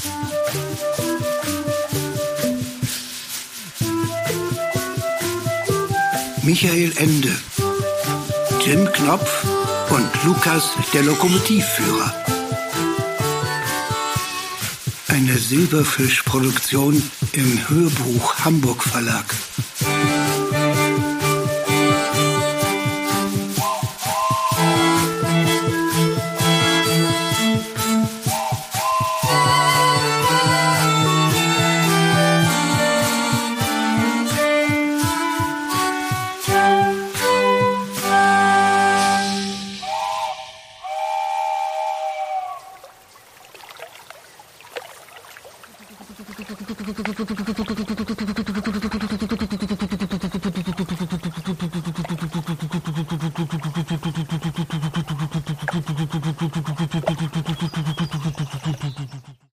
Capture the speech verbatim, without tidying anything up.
Michael Ende, Jim Knopf und Lukas, der Lokomotivführer. Eine Silberfisch-Produktion im Hörbuch Hamburg Verlag. Thank you.